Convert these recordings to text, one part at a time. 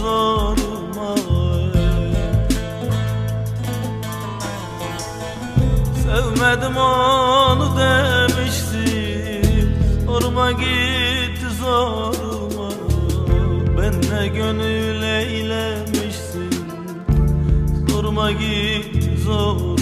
zoruma. Sevmedim onu demiştim, sorma gitti zoruma. Benle gönül eylemişsin, sorma gitti zoruma.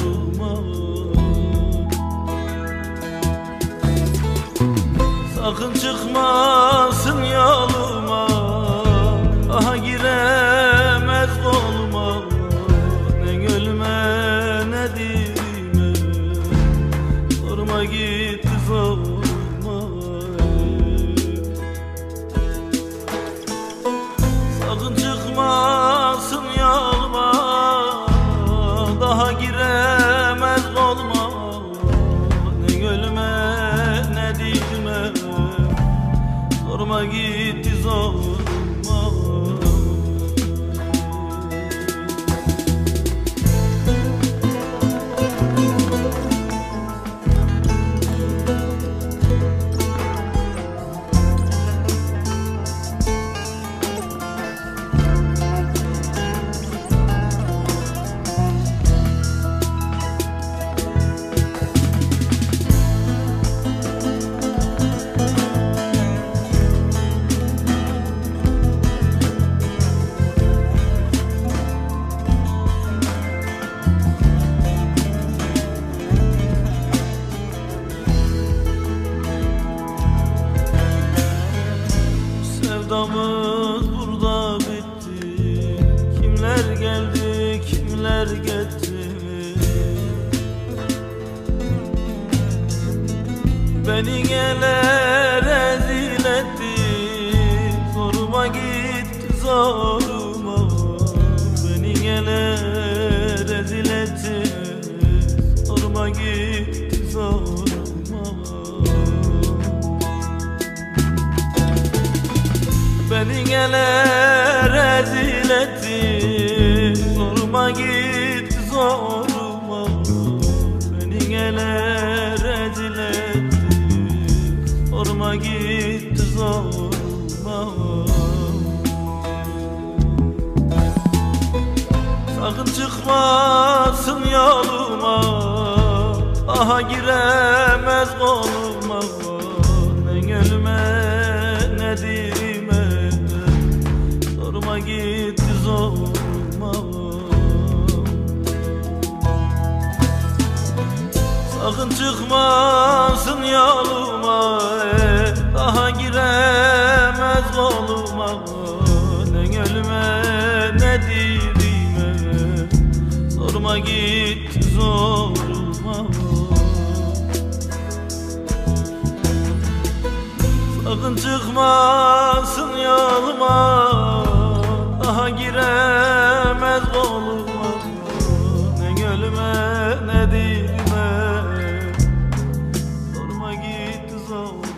Sakın çıkmasın yoluma, aha giremez koluma. Ne gölüme ne dilime, sorma gitti zoruma. Sakın çıkmasın yoluma, daha giremez koluma. Ne gölüme ne dilime, sorma gitti zoruma. Sevdamız burada bitti, kimler geldi kimler gitti. Beni gele rezil etti, zoruma gitti zoruma. Beni gele rezil etti, zoruma gitti zoruma. Beni gele rezil etti, zoruma gitti zoruma. Beni gele rezil etti, zoruma gitti zoruma. Sakın çıkmasın yoluma, aha giremez koluma. Ne gölüme ne dilime, sorma gitti zoruma. Sakın çıkmasın yoluma, daha giremez koluma. Ne gölüme ne dilime, sorma gitti zoruma. Sakın çıkmasın yoluma, daha giremez koluma. Ne gölüme ne dilime, sorma gitti zoruma.